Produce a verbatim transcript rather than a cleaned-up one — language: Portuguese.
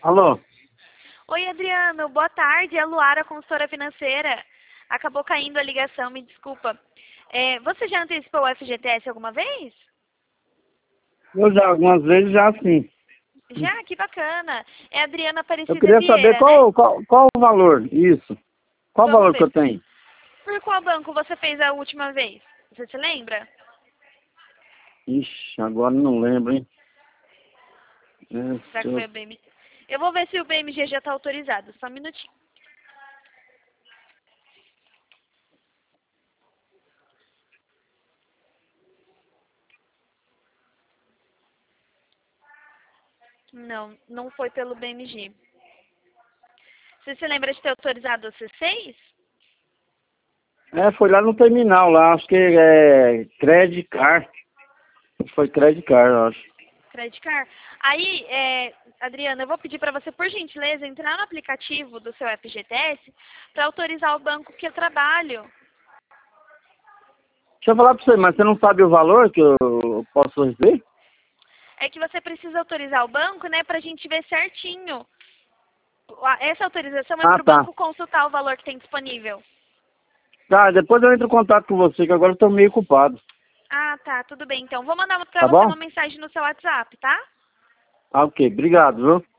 Alô? Oi, Adriano. Boa tarde. É a Luara, consultora financeira. Acabou caindo a ligação, me desculpa. É, você já antecipou o F G T S alguma vez? Eu já, algumas vezes já sim. Já? Que bacana. É a Adriana Eu Aparecida queria saber Vieira, né? qual, qual, qual o valor, isso. Qual o Vamos valor que ver. eu tenho? Por qual banco você fez a última vez? Você se lembra? Ixi, agora não lembro, hein? É, Será se que foi eu- o B M G? Eu vou ver se o B M G já está autorizado. Só um minutinho. Não, não foi pelo B M G. Você se lembra de ter autorizado o C seis? É, foi lá no terminal, lá, acho que é Credit Card. Foi Credit Card, eu acho. Credit Card. Aí, é, Adriana, eu vou pedir para você, por gentileza, entrar no aplicativo do seu F G T S para autorizar o banco que eu trabalho. Deixa eu falar pra você, mas você não sabe o valor que eu posso receber? É que você precisa autorizar o banco, né, para a gente ver certinho. A- Essa autorização é Ah, para o tá. banco consultar o valor que tem disponível. Tá, depois eu entro em contato com você, que agora eu tô meio ocupado. Ah, tá, tudo bem. Então, vou mandar para Tá você bom? uma mensagem no seu WhatsApp, tá? Ah, ok. Obrigado, viu?